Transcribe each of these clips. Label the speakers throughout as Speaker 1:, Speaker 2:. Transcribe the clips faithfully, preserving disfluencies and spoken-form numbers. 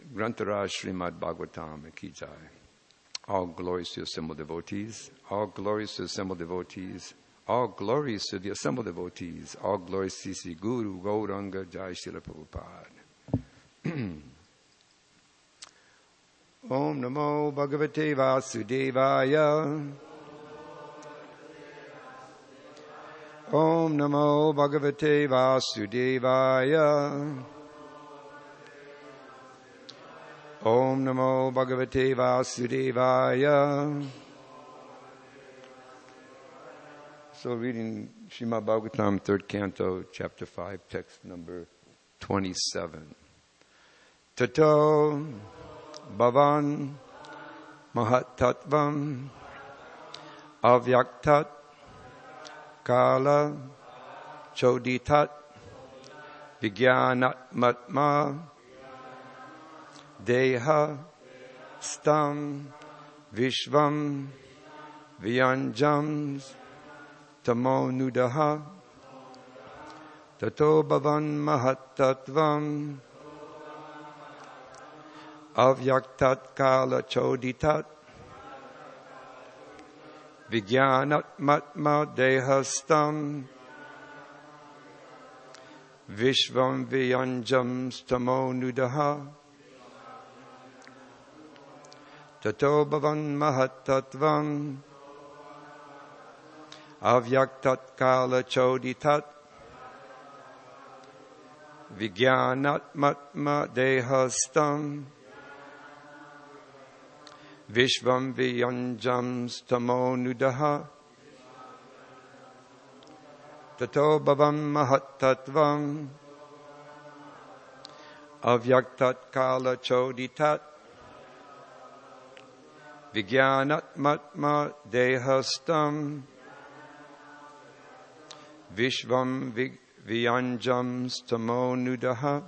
Speaker 1: Grantaraj Srimad Bhagavatam Ki Jai. All glories to the assembled devotees. All glories to the assembled devotees. All glories to the assembled devotees. All glories to Sri Guru Gauranga Jai Srila Prabhupada. Om Namo Bhagavate Vasudevaya. Om Namo Bhagavate Vasudevaya. Om Namo Bhagavate Vasudevaya. So reading Srimad Bhagavatam, third canto, chapter five, text number twenty-seven. Tato Bhavan Mahatattvam Avyaktat Kala Choditat Vijnanatmatma Deha Stam Vishvam Vyanjams Tamo Nudaha Tato Bhavan Mahatattvam Avyaktat Kala Choditat Vijnanatmatma Dehastam Vishvam Vyanjam Stamo Nudaha Tato Bhavan Mahatattvam Avyaktat Kala Choditat Vijnanatmatma Dehastam Vishvam Vyanjam Stamo Nudaha Tato Bhavam Mahatattvam Avyaktat Kala Choditat Vijnanatmatma Dehastam Vishvam Vyanjam Stamo Nudaha.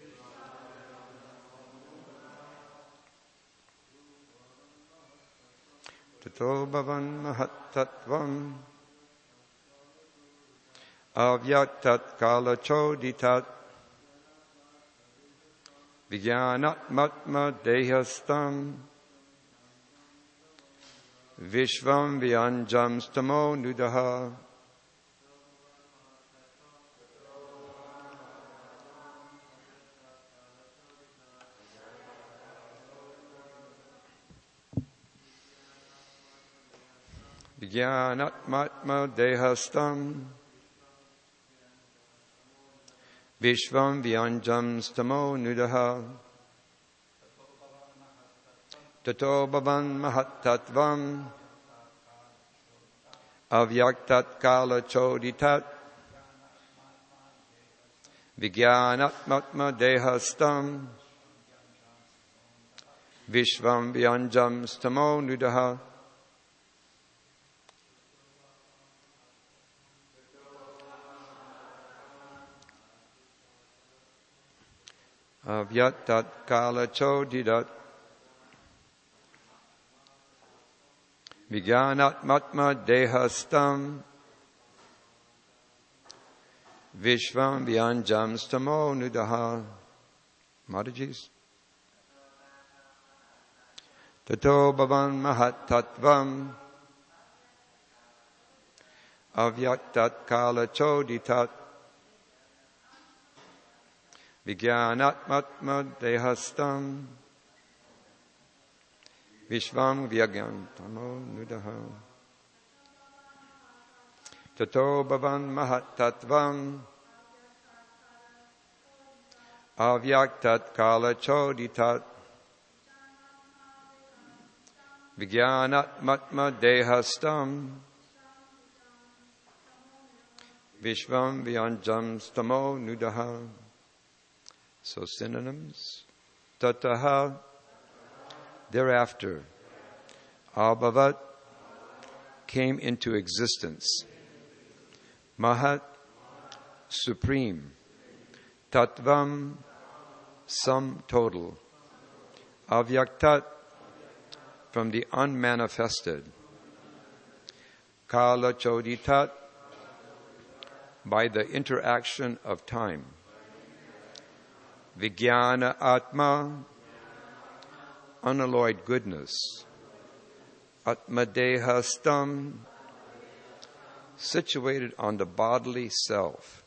Speaker 1: Tato Bhavan Mahatattvam Avyaktat Kala Choditat Vijnanatmatma Dehastam Vishvam Vyanjam Stamo Nudaha. Vijnanatmatma Dehastam Vishvam Vyanjam Stamo Nudaha. Tato Bhavan Mahatattvam Avyaktat Kala Choditat Vijnanatmatma Dehastam Vishvam Vyanjam Stamo Nudaha. Avyaktat Kala Choditat Vijnanatmatma Dehastam Vishvam Vyanjam Stamo Nudaha. Mataji's. Tato Bhavan Mahatattvam Avyaktat Kala Choditat Vijnanatmatma Dehastam Vishvam Vyanjam Nudaha. Tato Bhavan Mahatattvam Avyaktat Kala Choditat Vijnanatmatma Dehastam Vishvam Vyanjam Stamo Nudaha. So synonyms. Tataha, thereafter. Abhavat, came into existence. Mahat, supreme. Tattvam, sum total. Avyaktat, from the unmanifested. Kala Choditat, by the interaction of time. Vijnana Atma, unalloyed goodness. Atmadehastam, situated on the bodily self.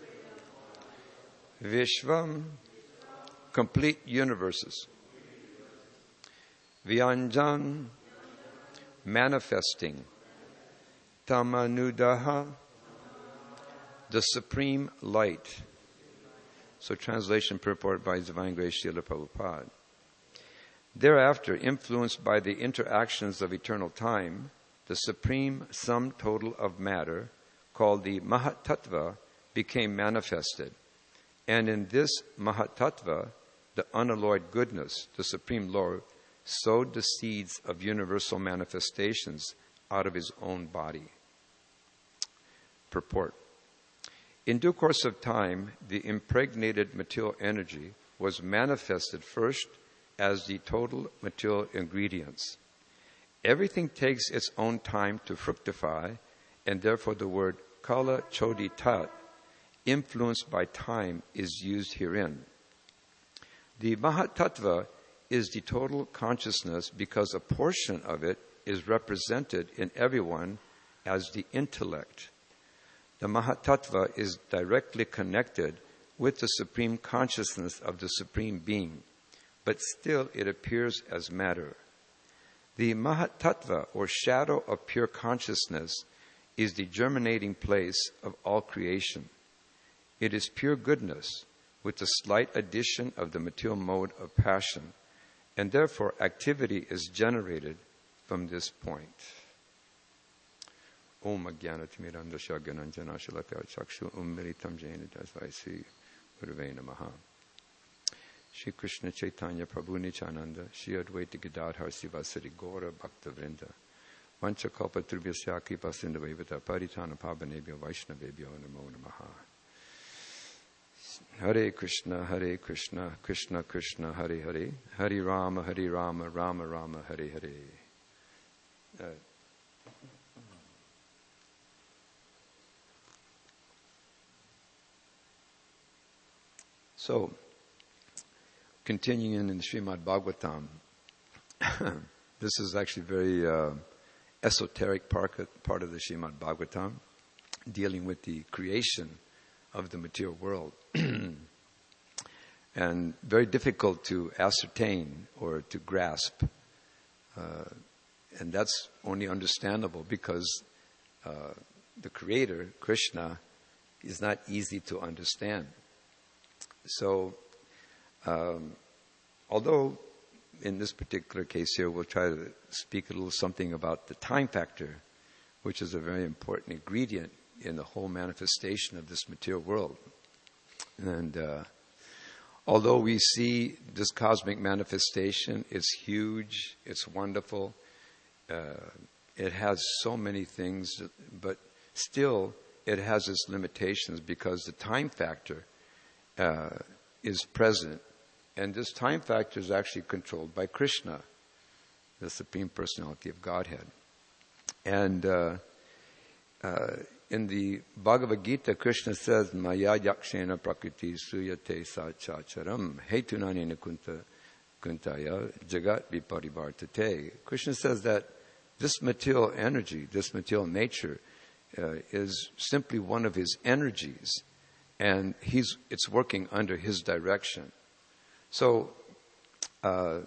Speaker 1: Vishvam, complete universes. Vyanjan, manifesting. Tamanudaha, the supreme light. So translation purport by His Divine Grace Srila Prabhupada. Thereafter, influenced by the interactions of eternal time, the supreme sum total of matter, called the Mahatattva, became manifested. And in this Mahatattva, the unalloyed goodness, the Supreme Lord, sowed the seeds of universal manifestations out of His own body. Purport. In due course of time, the impregnated material energy was manifested first as the total material ingredients. Everything takes its own time to fructify, and therefore the word kala chodi tat, influenced by time, is used herein. The Mahatattva is the total consciousness because a portion of it is represented in everyone as the intellect. The Mahatattva is directly connected with the supreme consciousness of the Supreme Being, but still it appears as matter. The Mahatattva, or shadow of pure consciousness, is the germinating place of all creation. It is pure goodness, with a slight addition of the material mode of passion, and therefore activity is generated from this point. Om Ajnanatimirandasya Gyananjana Shalakaya Chakshu Ummilitam Jena Tasvai Sri Gurave Namaha. Shri Krishna Chaitanya Prabhu Nityananda Shri Advaita Gadadhar Sivasari Gaura Bhakta Vrinda Vancha Kalpa Tribhyasya Kripa Sindhavevata Paritana Pavanebhyo Vaishnavebhyo Namo Namaha. Hare Krishna, Hare Krishna, Krishna Krishna, Hare Hare, Hare Rama, Hare Rama, Rama Rama, Hare Hare. Uh, so, continuing in the Srimad Bhagavatam, this is actually very uh, esoteric part, part of the Srimad Bhagavatam, dealing with the creation of the material world. And very difficult to ascertain or to grasp. Uh, and that's only understandable because uh, the Creator, Krishna, is not easy to understand. So, um, although in this particular case here, we'll try to speak a little something about the time factor, which is a very important ingredient in the whole manifestation of this material world. And uh, although we see this cosmic manifestation, it's huge, it's wonderful, uh, it has so many things, but still it has its limitations because the time factor uh, is present. And this time factor is actually controlled by Krishna, the Supreme Personality of Godhead. And uh, uh, in the Bhagavad Gita, Krishna says, Maya yakshena prakriti suyate sachacharam hetunanena kunta kuntaya jagat viparivartate. Krishna says that this material energy, this material nature, uh, is simply one of his energies, and he's it's working under his direction. So, uh,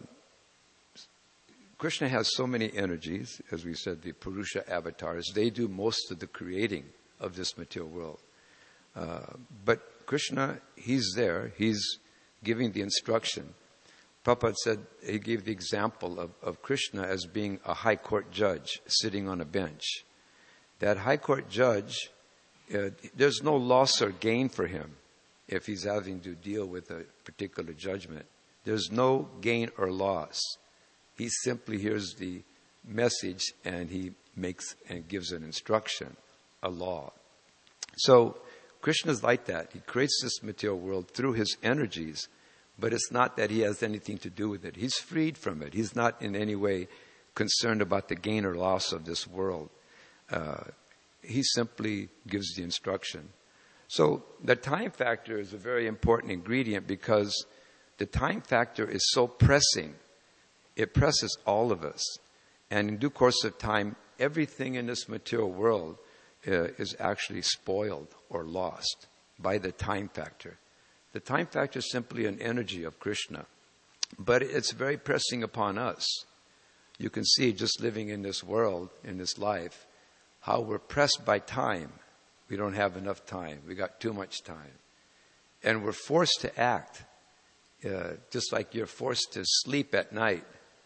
Speaker 1: Krishna has so many energies, as we said, the Purusha avatars. They do most of the creating of this material world. Uh, but Krishna, he's there. He's giving the instruction. Prabhupada said, he gave the example of, of Krishna as being a high court judge sitting on a bench. That high court judge, uh, there's no loss or gain for him if he's having to deal with a particular judgment. There's no gain or loss. He simply hears the message and he makes and gives an instruction, a law. So Krishna's like that. He creates this material world through his energies, but it's not that he has anything to do with it. He's freed from it. He's not in any way concerned about the gain or loss of this world. Uh, he simply gives the instruction. So the time factor is a very important ingredient because the time factor is so pressing. it presses all of us. And in due course of time, everything in this material world uh, is actually spoiled or lost by the time factor. The time factor is simply an energy of Krishna, but it's very pressing upon us. You can see just living in this world, in this life, how we're pressed by time. We don't have enough time. We got too much time. And we're forced to act, uh, just like you're forced to sleep at night.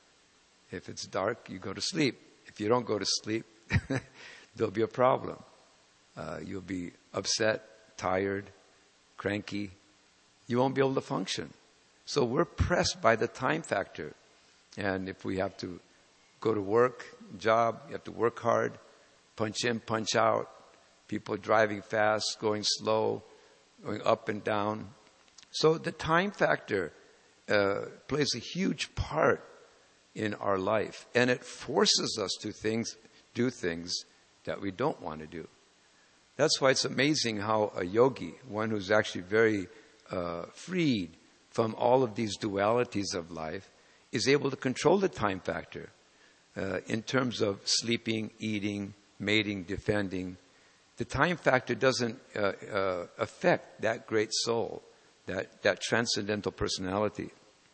Speaker 1: If it's dark, you go to sleep. If you don't go to sleep, there'll be a problem. Uh, you'll be upset, tired, cranky. You won't be able to function. So we're pressed by the time factor. And if we have to go to work, job, you have to work hard, punch in, punch out, people driving fast, going slow, going up and down. So the time factor uh, plays a huge part in our life, and it forces us to things, do things that we don't want to do. That's why it's amazing how a yogi, one who's actually very uh, freed from all of these dualities of life, is able to control the time factor uh, in terms of sleeping, eating, mating, defending. The time factor doesn't uh, uh, affect that great soul, that, that transcendental personality.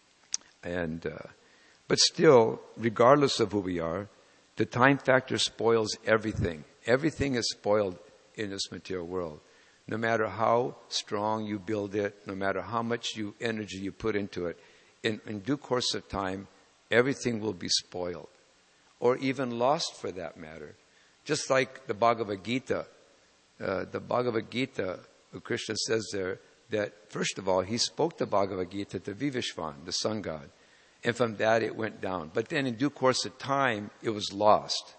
Speaker 1: And uh, but still, regardless of who we are, the time factor spoils everything. Everything is spoiled in this material world. No matter how strong you build it, no matter how much you energy you put into it, in, in due course of time, everything will be spoiled, or even lost for that matter. Just like the Bhagavad Gita. Uh, the Bhagavad Gita, Krishna says there that, first of all, he spoke the Bhagavad Gita to Vivishvan, the sun god. And from that it went down. But then in due course of time, it was lost.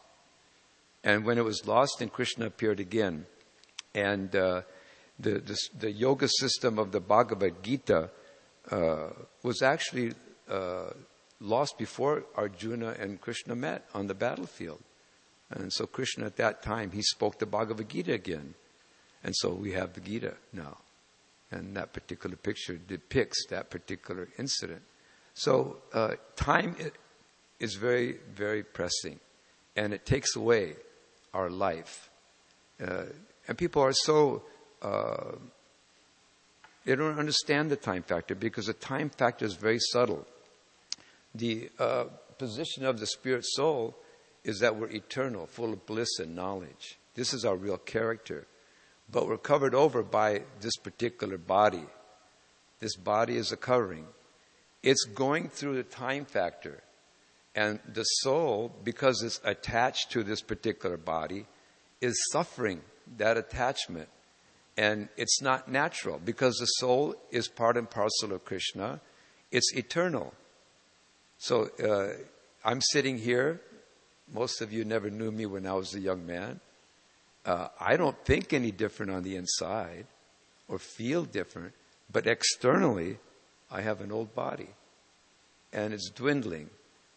Speaker 1: And when it was lost, then Krishna appeared again. And uh, the, the the yoga system of the Bhagavad Gita uh, was actually uh, lost before Arjuna and Krishna met on the battlefield. And so Krishna at that time, he spoke the Bhagavad Gita again. And so we have the Gita now. And that particular picture depicts that particular incident. So uh, time is very, very pressing, and it takes away our life. Uh, and people are so, uh, they don't understand the time factor because the time factor is very subtle. The uh, position of the spirit soul is that we're eternal, full of bliss and knowledge. This is our real character. But we're covered over by this particular body. This body is a covering. It's going through the time factor. And the soul, because it's attached to this particular body, is suffering that attachment. And it's not natural because the soul is part and parcel of Krishna. It's eternal. So uh, I'm sitting here. Most of you never knew me when I was a young man. Uh, I don't think any different on the inside or feel different. But externally, I have an old body, and it's dwindling,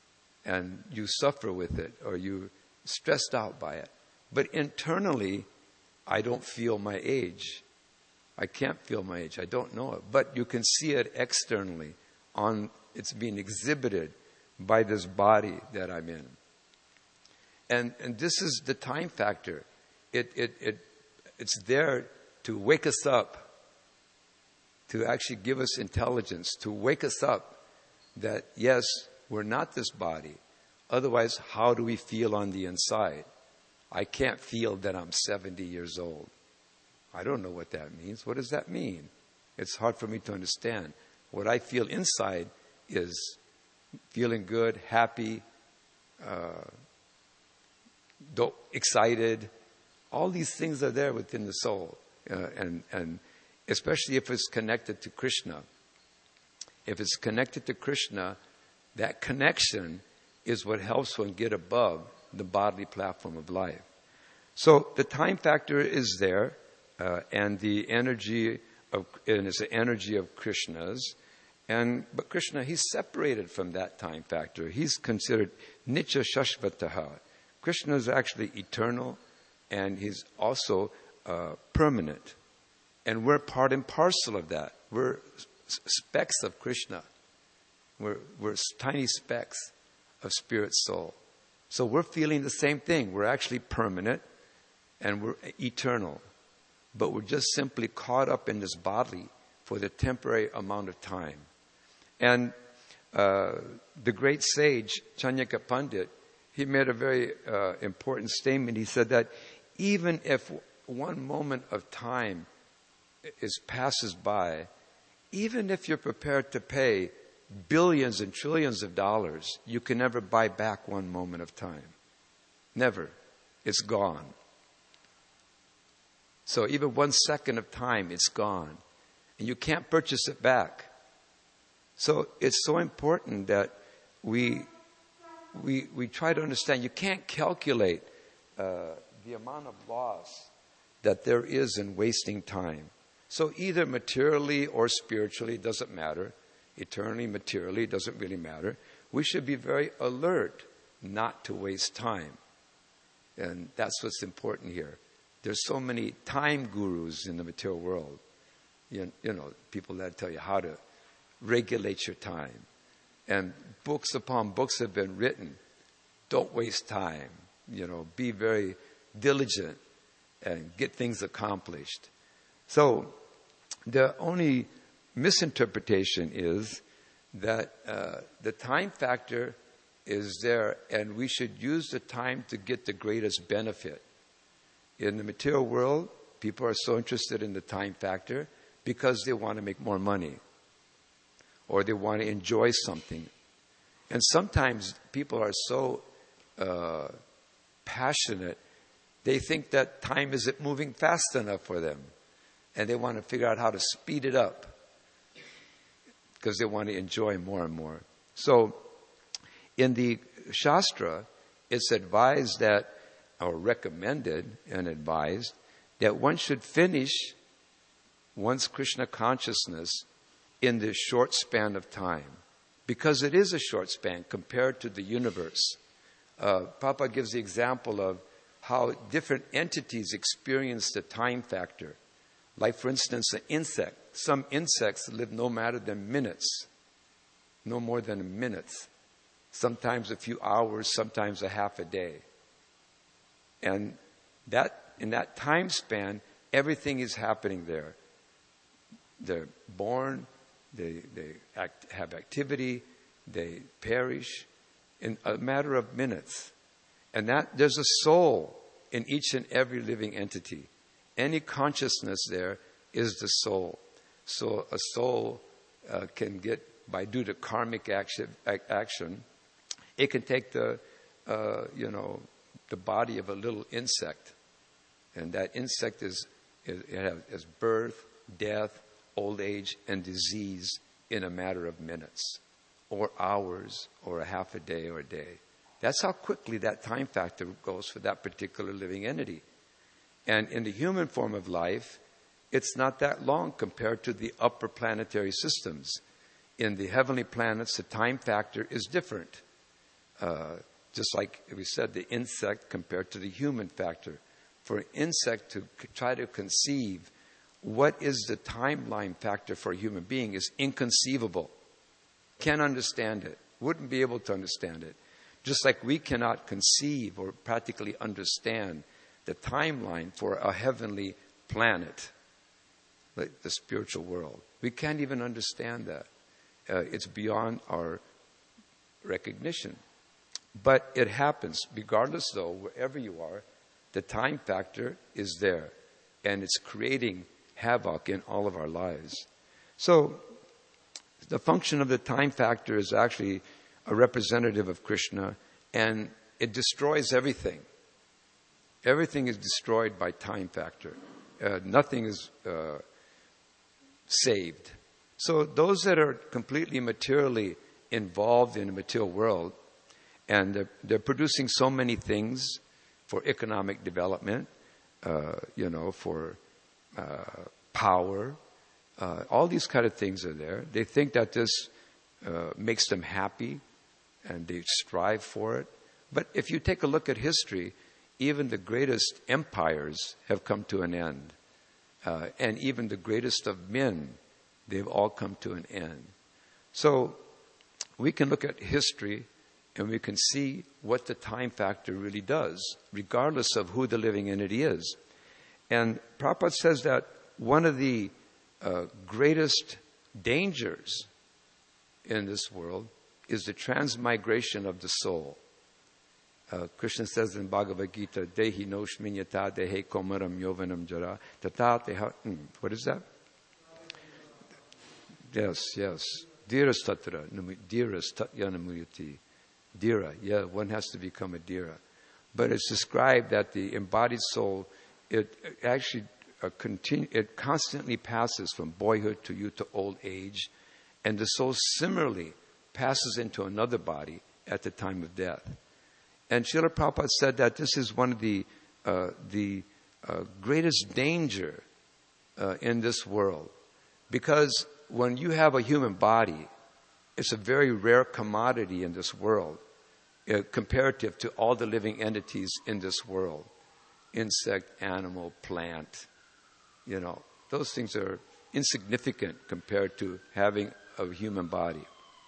Speaker 1: and you suffer with it, or you're stressed out by it. But internally, I don't feel my age. I can't feel my age. I don't know it. But you can see it externally. On it's being exhibited by this body that I'm in. And and this is the time factor. It it it it's there to wake us up, to actually give us intelligence, to wake us up that, yes, we're not this body. Otherwise, how do we feel on the inside? I can't feel that I'm seventy years old. I don't know what that means. What does that mean? It's hard for me to understand. What I feel inside is feeling good, happy, uh, excited. All these things are there within the soul. Uh, and, and especially if it's connected to Krishna. If it's connected to Krishna, that connection is what helps one get above the bodily platform of life. So the time factor is there, uh, and the energy of and it's the energy of Krishna's, and but Krishna, he's separated from that time factor. He's considered Nitya Shashvataha. Krishna is actually eternal, and he's also uh, permanent, and we're part and parcel of that. We're specks of Krishna. We're we're tiny specks. of spirit soul. So we're feeling the same thing. We're actually permanent and we're eternal. But we're just simply caught up in this body for the temporary amount of time. And uh, the great sage, Chanyaka Pandit, he made a very uh, important statement. He said that even if one moment of time is passes by, even if you're prepared to pay billions and trillions of dollars, you can never buy back one moment of time. Never. It's gone. So even one second of time, it's gone. And you can't purchase it back. So it's so important that we we we try to understand. You can't calculate uh, the amount of loss that there is in wasting time. So either materially or spiritually, it doesn't matter. Eternally, materially, it doesn't really matter. We should be very alert not to waste time. And that's what's important here. There's so many time gurus in the material world. You, you know, people that tell you how to regulate your time. And books upon books have been written. Don't waste time. You know, be very diligent and get things accomplished. So the only misinterpretation is that uh, the time factor is there and we should use the time to get the greatest benefit. In the material world, people are so interested in the time factor because they want to make more money or they want to enjoy something. And sometimes people are so uh, passionate, they think that time isn't moving fast enough for them. And they want to figure out how to speed it up because they want to enjoy more and more. So in the Shastra, it's advised that, or recommended and advised, that one should finish one's Krishna consciousness in this short span of time. Because it is a short span compared to the universe. Uh, Papa gives the example of how different entities experience the time factor. Like, for instance, an insect. Some insects live no matter than minutes. No more than minutes. Sometimes a few hours, sometimes a half a day. And that in that time span, everything is happening there. They're born, they, they act, have activity, they perish in a matter of minutes. And that there's a soul in each and every living entity. Any consciousness there is the soul. So a soul uh, can get, by due to karmic action, action it can take the, uh, you know, the body of a little insect. And that insect is, is, it has birth, death, old age, and disease in a matter of minutes, or hours, or a half a day, or a day. That's how quickly that time factor goes for that particular living entity. And in the human form of life, it's not that long compared to the upper planetary systems. In the heavenly planets, the time factor is different. Uh, just like we said, the insect compared to the human factor. For an insect to c- try to conceive what is the timeline factor for a human being is inconceivable. Can't understand it. Wouldn't be able to understand it. Just like we cannot conceive or practically understand the timeline for a heavenly planet, like the spiritual world. We can't even understand that. Uh, it's beyond our recognition. But it happens. Regardless, though, wherever you are, the time factor is there. And it's creating havoc in all of our lives. So the function of the time factor is actually a representative of Krishna, and it destroys everything. Everything is destroyed by time factor. Uh, nothing is uh, saved. So those that are completely materially involved in the material world, and they're, they're producing so many things for economic development, uh, you know, for uh, power, uh, all these kind of things are there. They think that this uh, makes them happy, and they strive for it. But if you take a look at history, even the greatest empires have come to an end. Uh, and even the greatest of men, they've all come to an end. So we can look at history and we can see what the time factor really does, regardless of who the living entity is. And Prabhupada says that one of the uh, greatest dangers in this world is the transmigration of the soul. Uh, Krishna says in Bhagavad Gita, Dehi no shminyata dehe komaram yovanam jara tata teha. What is that? Yes, yes. Dhiras tatra, dhiras tatya namuyati. Dhira, yeah, one has to become a dhira. But it's described that the embodied soul, it actually uh, continue, it constantly passes from boyhood to youth to old age, and the soul similarly passes into another body at the time of death. And Srila Prabhupada said that this is one of the uh, the uh, greatest danger uh, in this world, because when you have a human body, it's a very rare commodity in this world, uh, comparative to all the living entities in this world. Insect, animal, plant, you know, those things are insignificant compared to having a human body.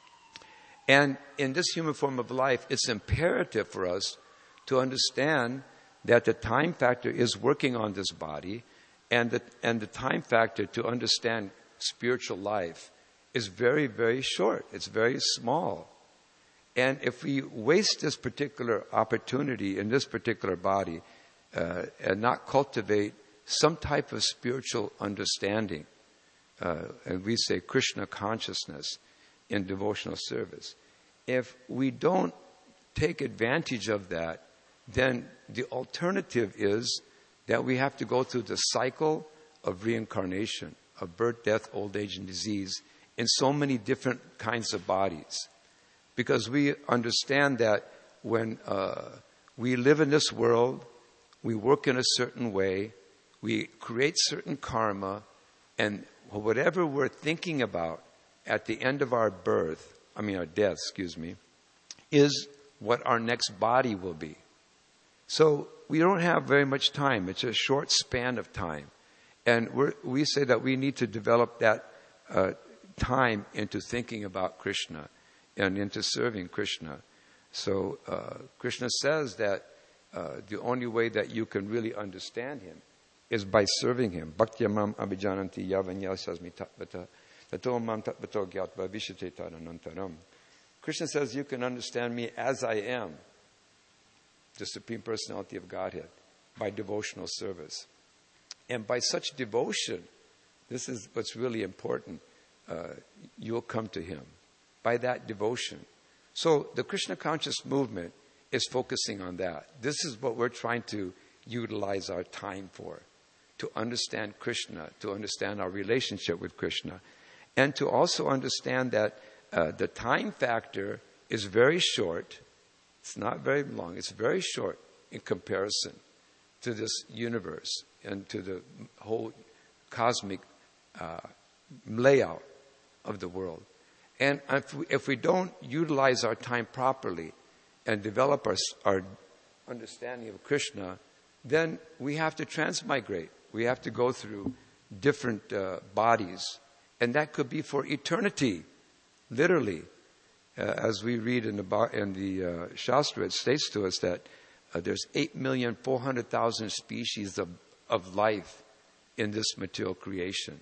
Speaker 1: And in this human form of life, it's imperative for us to understand that the time factor is working on this body, and the, and the time factor to understand spiritual life is very, very short. It's very small. And if we waste this particular opportunity in this particular body uh, and not cultivate some type of spiritual understanding, uh, and we say Krishna consciousness in devotional service, if we don't take advantage of that, then the alternative is that we have to go through the cycle of reincarnation, of birth, death, old age, and disease in so many different kinds of bodies. Because we understand that when uh, we live in this world, we work in a certain way, we create certain karma, and whatever we're thinking about at the end of our birth, I mean our death, excuse me, is what our next body will be. So we don't have very much time. It's a short span of time. And we're, we say that we need to develop that uh, time into thinking about Krishna and into serving Krishna. So uh, Krishna says that uh, the only way that you can really understand him is by serving him. Bhaktyamam abhijananti yavanyasasmi tatvata tato mam tatvato gyatva vishate tadanantaram. Krishna says you can understand me as I am, the Supreme Personality of Godhead, by devotional service. And by such devotion, this is what's really important, uh, you'll come to him. By that devotion. So the Krishna conscious movement is focusing on that. This is what we're trying to utilize our time for. To understand Krishna, to understand our relationship with Krishna. And to also understand that uh, the time factor is very short. It's not very long. It's very short in comparison to this universe and to the whole cosmic uh, layout of the world. And if we, if we don't utilize our time properly and develop our, our understanding of Krishna, then we have to transmigrate. We have to go through different uh, bodies. And that could be for eternity, literally. Uh, as we read in the, in the uh, Shastra, it states to us that uh, there's eight million four hundred thousand species of, of life in this material creation.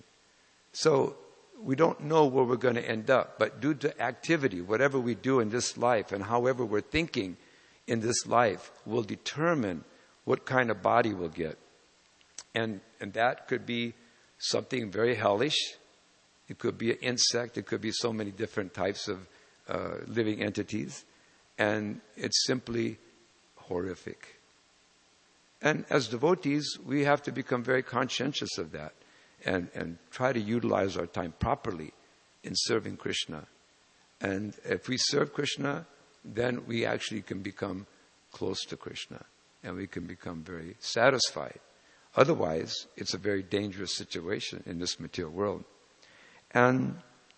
Speaker 1: So we don't know where we're going to end up, but due to activity, whatever we do in this life and however we're thinking in this life will determine what kind of body we'll get. And, and that could be something very hellish. It could be an insect. It could be so many different types of uh, living entities. And it's simply horrific. And as devotees, we have to become very conscientious of that. And, and try to utilize our time properly in serving Krishna. And if we serve Krishna, then we actually can become close to Krishna. And we can become very satisfied. Otherwise, it's a very dangerous situation in this material world. And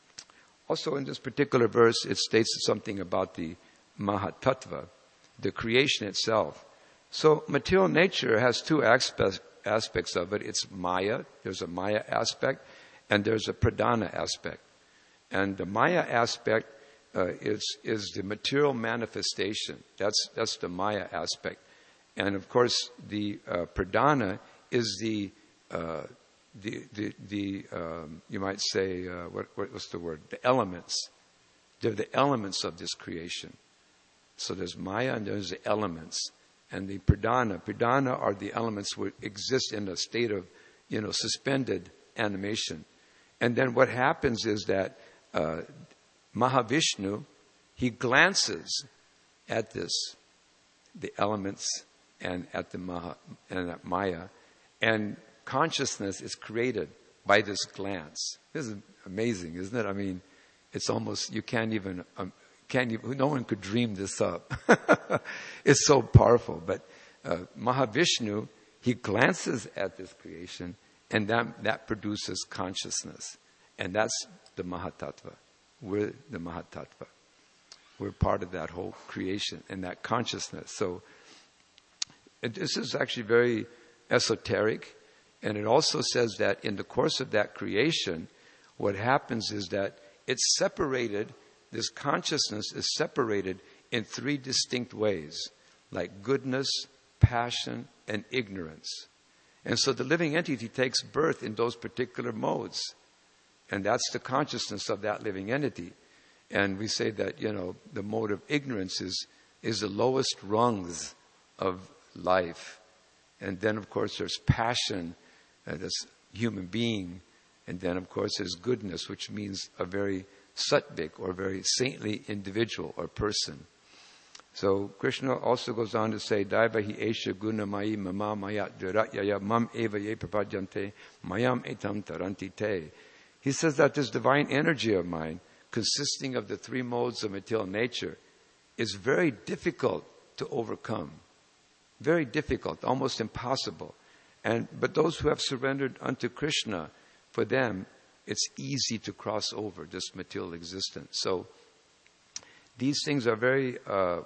Speaker 1: also in this particular verse, it states something about the Mahatattva, the creation itself. So material nature has two aspects. aspects of it. It's Maya. There's a Maya aspect and there's a Pradhana aspect. And the Maya aspect uh, is is the material manifestation. That's that's the Maya aspect, and of course the uh, pradana is the uh, the the, the um, you might say uh, what what was the word? The elements. They're the elements of this creation. So there's Maya and there's the elements. And the pradana, pradana are the elements which exist in a state of, you know, suspended animation. And then what happens is that uh, Mahavishnu, he glances at this, the elements and at the Maha, and at Maya, and consciousness is created by this glance. This is amazing, isn't it? I mean, it's almost, you can't even, um, can't even, no one could dream this up. It's so powerful. But uh, Mahavishnu, he glances at this creation, and that, that produces consciousness. And that's the Mahatattva. We're the Mahatattva. We're part of that whole creation and that consciousness. So this is actually very esoteric. And it also says that in the course of that creation, what happens is that it's separated, this consciousness is separated in three distinct ways, like goodness, passion, and ignorance. And so the living entity takes birth in those particular modes. And that's the consciousness of that living entity. And we say that, you know, the mode of ignorance is, is the lowest rungs of life. And then, of course, there's passion, uh, this human being. And then, of course, there's goodness, which means a very sattvik or very saintly individual or person. So Krishna also goes on to say, Daivahi esha guna mayi mama mayat dhiratyaya mam eva ye prapajante mayam etam taranti te. He says that this divine energy of mine, consisting of the three modes of material nature, is very difficult to overcome. Very difficult, almost impossible. And but those who have surrendered unto Krishna, for them, it's easy to cross over this material existence. So these things are very, uh,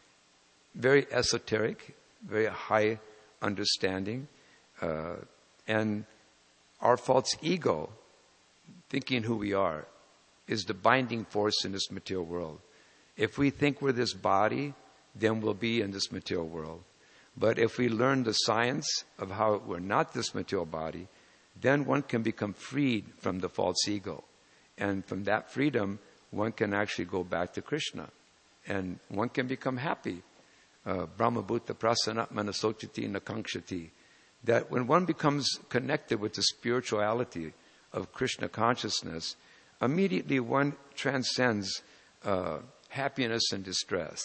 Speaker 1: very esoteric, very high understanding, uh, and our false ego, thinking who we are, is the binding force in this material world. If we think we're this body, then we'll be in this material world. But if we learn the science of how we're not this material body, then one can become freed from the false ego. And from that freedom, one can actually go back to Krishna. And one can become happy. Uh, Brahma Bhuta Prasanatmana Sochati Nakangshati. That when one becomes connected with the spirituality of Krishna consciousness, immediately one transcends uh, happiness and distress,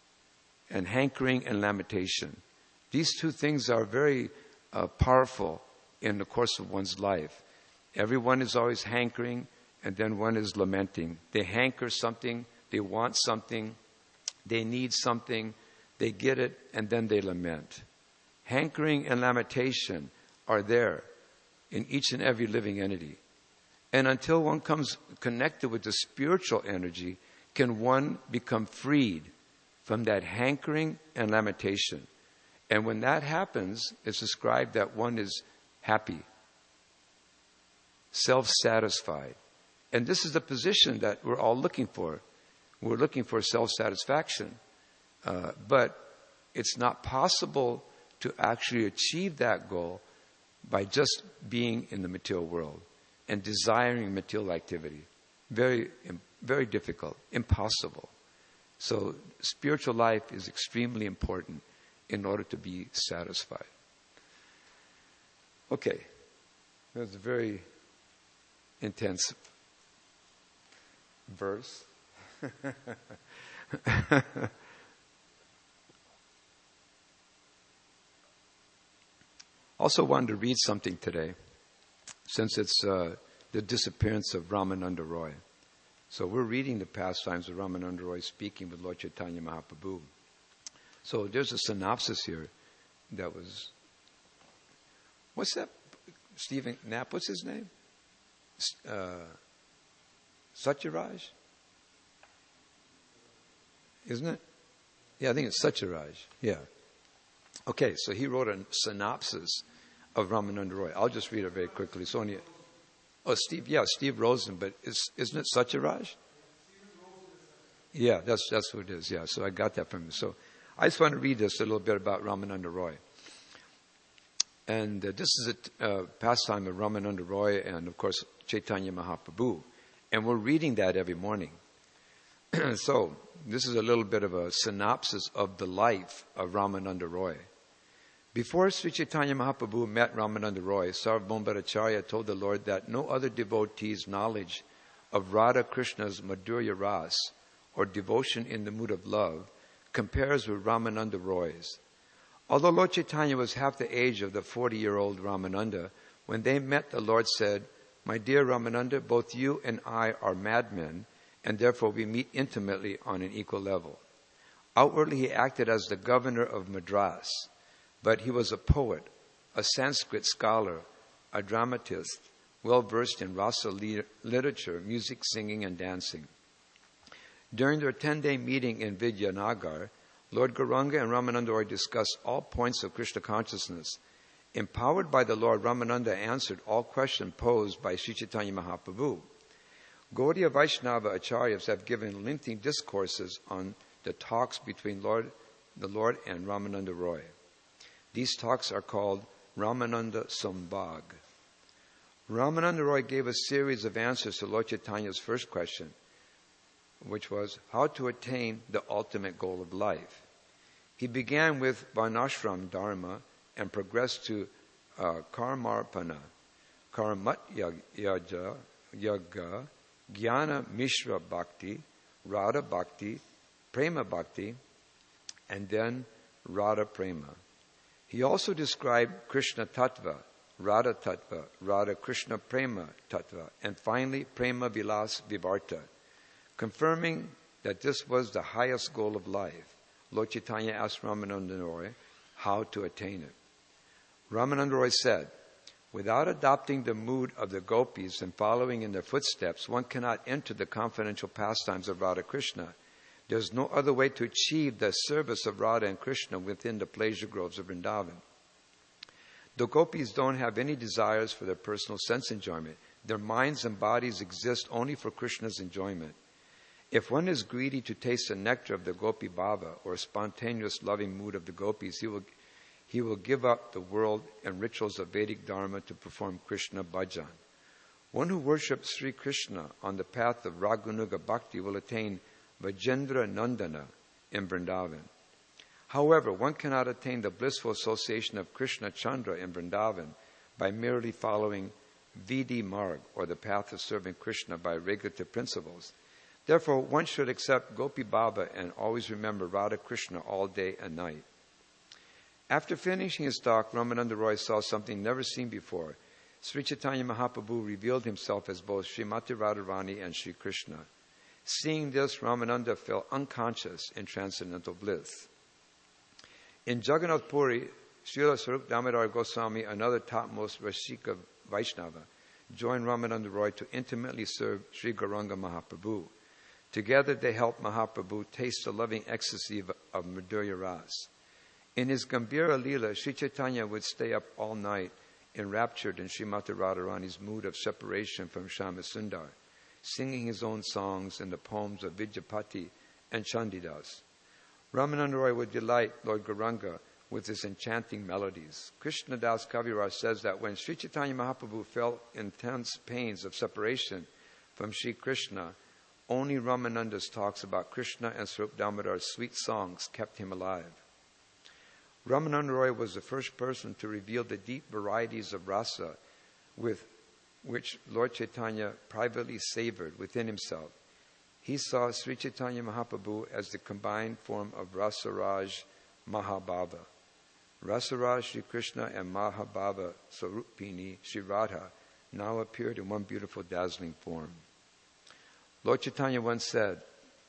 Speaker 1: and hankering and lamentation. These two things are very uh, powerful in the course of one's life. Everyone is always hankering, and then one is lamenting. They hanker something, they want something, they need something, they get it, and then they lament. Hankering and lamentation are there in each and every living entity. And until one comes connected with the spiritual energy, can one become freed from that hankering and lamentation. And when that happens, it's described that one is happy, self-satisfied. And this is the position that we're all looking for. We're looking for self-satisfaction. Uh, but it's not possible to actually achieve that goal by just being in the material world and desiring material activity. Very, very difficult, impossible. So spiritual life is extremely important in order to be satisfied. Okay, that was a very intense verse. Also wanted to read something today, since it's uh, the disappearance of Ramananda Roy. So we're reading the pastimes of Ramananda Roy speaking with Lord Chaitanya Mahaprabhu. So there's a synopsis here that was, what's that? Stephen Knapp, what's his name? Uh, Satyaraj? Isn't it? Yeah, I think it's Satyaraj. Yeah. Okay, so he wrote a synopsis of Ramananda Roy. I'll just read it very quickly. It's only, oh, Steve, yeah, Steve Rosen, but is, isn't it Satyaraj? Yeah, that's that's what it is. Yeah, so I got that from him. So I just want to read this a little bit about Ramananda Roy. And uh, this is a uh, pastime of Ramananda Roy and, of course, Chaitanya Mahaprabhu. And we're reading that every morning. So this is a little bit of a synopsis of the life of Ramananda Roy. Before Sri Chaitanya Mahaprabhu met Ramananda Roy, Sarvabhaumabharacharya told the Lord that no other devotee's knowledge of Radha Krishna's Madhurya Ras, or devotion in the mood of love, compares with Ramananda Roy's. Although Lord Chaitanya was half the age of the forty-year-old Ramananda, when they met, the Lord said, "My dear Ramananda, both you and I are madmen, and therefore we meet intimately on an equal level." Outwardly, he acted as the governor of Madras, but he was a poet, a Sanskrit scholar, a dramatist, well-versed in rasa literature, music, singing, and dancing. During their ten-day meeting in Vidyanagar, Lord Gauranga and Ramananda Roy discussed all points of Krishna consciousness. Empowered by the Lord, Ramananda answered all questions posed by Sri Chaitanya Mahaprabhu. Gaudiya Vaishnava Acharyas have given lengthy discourses on the talks between Lord, the Lord and Ramananda Roy. These talks are called Ramananda Sambhag. Ramananda Roy gave a series of answers to Lord Chaitanya's first question, which was how to attain the ultimate goal of life. He began with Varnashram Dharma and progressed to uh, Karmarpana, Karmat Yaga, Yaga, Jnana Mishra Bhakti, Radha Bhakti, Prema Bhakti, and then Radha Prema. He also described Krishna Tattva, Radha Tattva, Radha Krishna Prema Tattva, and finally Prema Vilas Vivarta. Confirming that this was the highest goal of life, Lord Chaitanya asked Ramananda Roy how to attain it. Ramananda Roy said, "Without adopting the mood of the gopis and following in their footsteps, one cannot enter the confidential pastimes of Radha Krishna. There is no other way to achieve the service of Radha and Krishna within the pleasure groves of Vrindavan. The gopis don't have any desires for their personal sense enjoyment. Their minds and bodies exist only for Krishna's enjoyment. If one is greedy to taste the nectar of the gopi bhava, or spontaneous loving mood of the gopis, he will, he will give up the world and rituals of Vedic dharma to perform Krishna bhajan. One who worships Sri Krishna on the path of Raganuga Bhakti will attain Vajendra Nandana in Vrindavan. However, one cannot attain the blissful association of Krishna Chandra in Vrindavan by merely following Vidhi Marg, or the path of serving Krishna by regulative principles. Therefore, one should accept Gopi Baba and always remember Radha Krishna all day and night." After finishing his talk, Ramananda Roy saw something never seen before. Sri Chaitanya Mahaprabhu revealed himself as both Srimati Radharani and Sri Krishna. Seeing this, Ramananda fell unconscious in transcendental bliss. In Jagannath Puri, Srila Swarup Damodar Goswami, another topmost Rashika Vaishnava, joined Ramananda Roy to intimately serve Sri Gauranga Mahaprabhu. Together they helped Mahaprabhu taste the loving ecstasy of, of Madhurya Ras. In his Gambhira Leela, Sri Chaitanya would stay up all night, enraptured in Srimati Radharani's mood of separation from Shama Sundar, singing his own songs in the poems of Vidyapati and Chandidas. Ramananda Roy would delight Lord Gauranga with his enchanting melodies. Krishnadas Kaviraj says that when Sri Chaitanya Mahaprabhu felt intense pains of separation from Sri Krishna, only Ramananda's talks about Krishna and Swarup Damodar's sweet songs kept him alive. Ramananda Roy was the first person to reveal the deep varieties of rasa with which Lord Chaitanya privately savored within himself. He saw Sri Chaitanya Mahaprabhu as the combined form of Rasaraj Mahabhava. Rasaraj Sri Krishna and Mahabhava Sarupini Sri Radha now appeared in one beautiful dazzling form. Lord Chaitanya once said,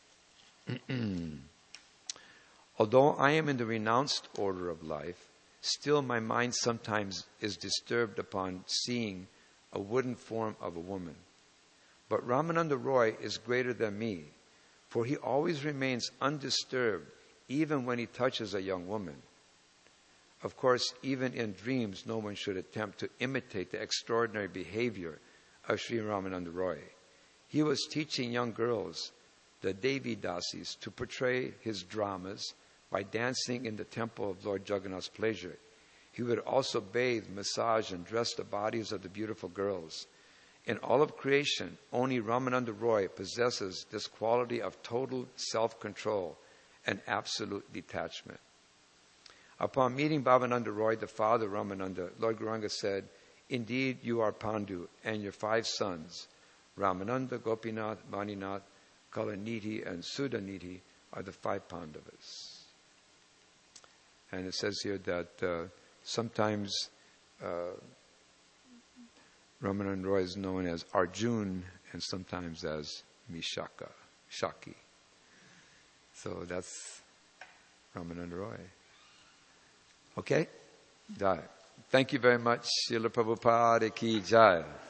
Speaker 1: "Although I am in the renounced order of life, still my mind sometimes is disturbed upon seeing a wooden form of a woman. But Ramananda Roy is greater than me, for he always remains undisturbed even when he touches a young woman." Of course, even in dreams, no one should attempt to imitate the extraordinary behavior of Sri Ramananda Roy. He was teaching young girls the Devi Dasis to portray his dramas by dancing in the temple of Lord Jagannath's pleasure. He would also bathe, massage, and dress the bodies of the beautiful girls. In all of creation, only Ramananda Roy possesses this quality of total self-control and absolute detachment. Upon meeting Bhavananda Roy, the father of Ramananda, Lord Gauranga said, "Indeed, you are Pandu, and your five sons, Ramananda, Gopinath, Maninath, Kalanidhi, and Sudhanidhi, are the five Pandavas." And it says here that uh, sometimes uh, Ramananda Roy is known as Arjun and sometimes as Mishaka, Shaki. So that's Ramananda Roy. Okay? Jai. Thank you very much. Srila Prabhupada ki jai.